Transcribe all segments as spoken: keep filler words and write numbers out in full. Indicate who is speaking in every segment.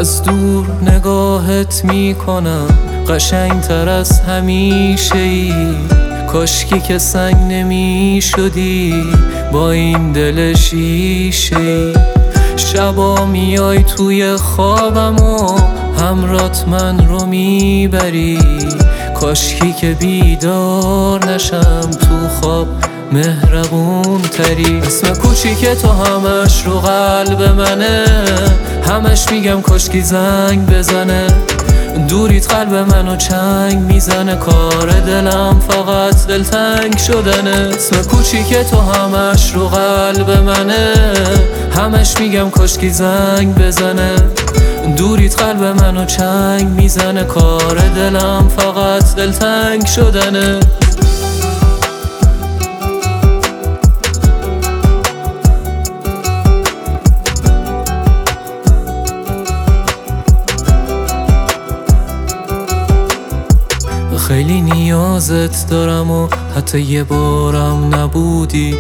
Speaker 1: از دور نگاهت میکنم قشنگ تر از همیشه ای. کاشکی که سنگ نمی شدی با این دل شیشه ای. شبا میای توی خوابم و همرات من رو میبری. کاشکی که بیدار نشم تو خواب مهربون تری. اسم کوچیک تو همش رو قلب منه، همش میگم کاشکی زنگ بزنه. دوریت قلب منو چنگ میزنه، کار دلم فقط دلتنگ شدنه. اسم کوچیک تو همش رو قلب منه، همش میگم کاشکی زنگ بزنه. دوریت قلب منو چنگ میزنه، کار دلم فقط دلتنگ شدنه. خیلی نیازت دارم و حتی یه بارم نبودی.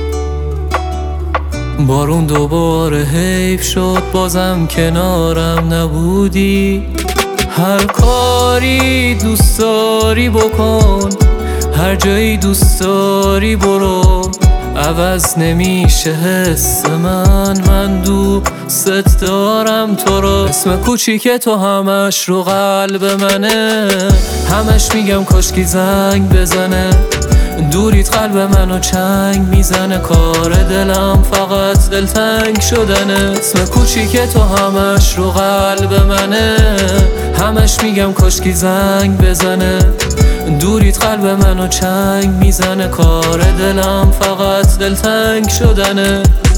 Speaker 1: بارون دوباره حیف شد بازم کنارم نبودی. هر کاری دوست داری بکن، هر جایی دوست داری برو. عوض نمیشه حس من، من دوست دارم تو رو. اسم کوچیک تو همش رو قلب منه، همش میگم کاشکی زنگ بزنه. دوریت قلب منو چنگ میزنه، کار دلم فقط دلتنگ شدنه. اسم کوچیک تو همش رو قلب منه، همش میگم کاشکی زنگ بزنه. دوریت قلب منو چنگ میزنه، کار دلم فقط دلتنگ شدنه.